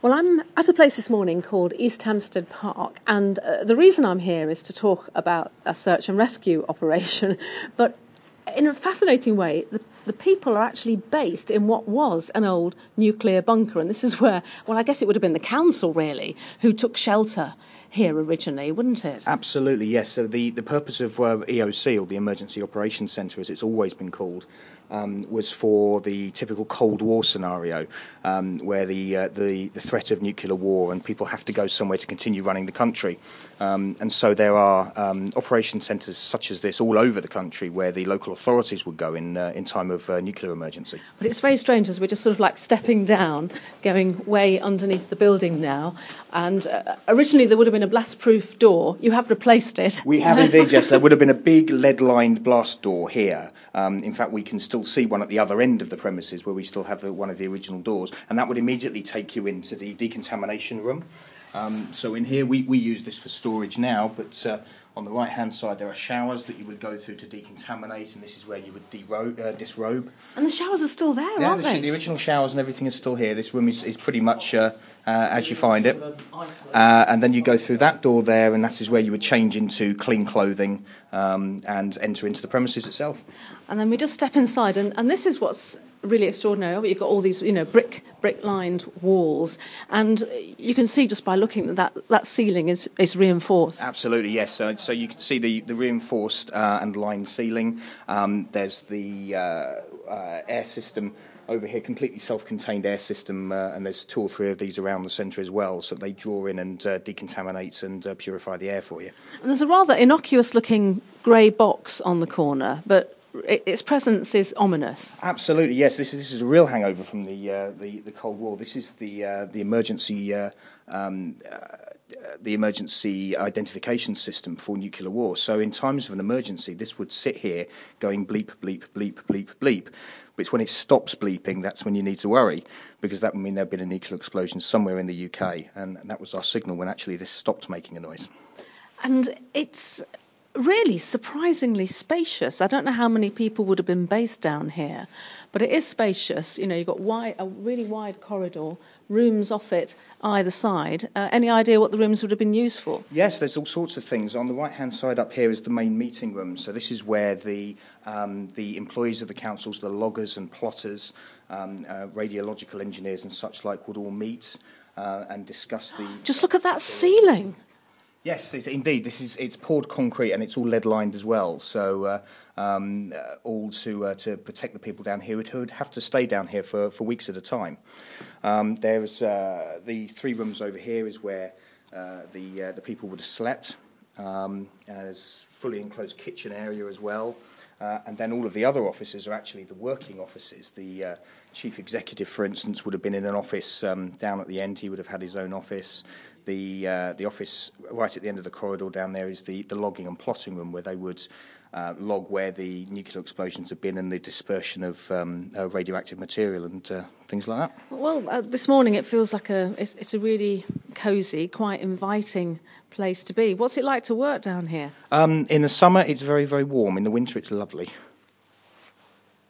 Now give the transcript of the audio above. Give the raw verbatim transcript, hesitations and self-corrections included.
Well, I'm at a place this morning called East Hampstead Park, and uh, the reason I'm here is to talk about a search and rescue operation, but in a fascinating way, the, the people are actually based in what was an old nuclear bunker, and this is where, well, I guess it would have been the council, really, who took shelter here originally, wouldn't it? Absolutely, yes. So the, the purpose of uh, E O C, or the Emergency Operations Centre, as it's always been called, um, was for the typical Cold War scenario, um, where the, uh, the the threat of nuclear war and people have to go somewhere to continue running the country. Um, and so there are um, operation centres such as this all over the country where the local authorities would go in uh, in time of uh, nuclear emergency. But it's very strange as we're just sort of like stepping down, going way underneath the building now. And uh, originally there would have been a blast-proof door. You have replaced it. We have indeed, yes. There would have been a big lead-lined blast door here. Um, in fact, we can still see one at the other end of the premises where we still have the, one of the original doors. And that would immediately take you into the decontamination room. Um, so in here, we, we use this for storage now, but uh, on the right-hand side, there are showers that you would go through to decontaminate, and this is where you would dero- uh, disrobe. And the showers are still there, yeah, aren't the, they? The original showers and everything is still here. This room is, is pretty much uh, uh, as you find it. Uh, and then you go through that door there, and that is where you would change into clean clothing um, and enter into the premises itself. And then we just step inside, and, and this is what's really extraordinary. You've got all these, you know, brick brick lined walls, and you can see just by looking that that, that ceiling is, is reinforced. Absolutely, yes. So, so you can see the, the reinforced uh, and lined ceiling. Um, there's the uh, uh, air system over here, completely self-contained air system, uh, and there's two or three of these around the centre as well, so they draw in and uh, decontaminate and uh, purify the air for you. And there's a rather innocuous looking grey box on the corner, but its presence is ominous. Absolutely, yes. This is this is a real hangover from the uh, the, the Cold War. This is the uh, the emergency uh, um, uh, the emergency identification system for nuclear war. So in times of an emergency, this would sit here going bleep, bleep, bleep, bleep, bleep. But it's when it stops bleeping that's when you need to worry, because that would mean there'd been a nuclear explosion somewhere in the U K, and that was our signal when actually this stopped making a noise. And it's really surprisingly spacious. I don't know how many people would have been based down here, but it is spacious. You know, you've got wide, a really wide corridor, rooms off it either side. Uh, any idea what the rooms would have been used for? Yes, there's all sorts of things. On the right-hand side up here is the main meeting room. So this is where the um, the employees of the councils, the loggers and plotters, um, uh, radiological engineers and such like would all meet uh, and discuss the... Just look at that ceiling. Yes, it's, indeed. This is it's poured concrete and it's all lead lined as well. So uh, um, uh, all to uh, to protect the people down here who would have to stay down here for, for weeks at a time. Um, there's uh, the three rooms over here is where uh, the uh, the people would have slept. Um, there's fully enclosed kitchen area as well. Uh, and then all of the other offices are actually the working offices. The uh, chief executive, for instance, would have been in an office um, down at the end. He would have had his own office. The uh, the office right at the end of the corridor down there is the, the logging and plotting room, where they would uh, log where the nuclear explosions have been and the dispersion of um, uh, radioactive material and uh, things like that. Well, uh, this morning it feels like a it's, it's a really cosy, quite inviting place to be. What's it like to work down here? Um, in the summer, it's very, very warm. In the winter, it's lovely.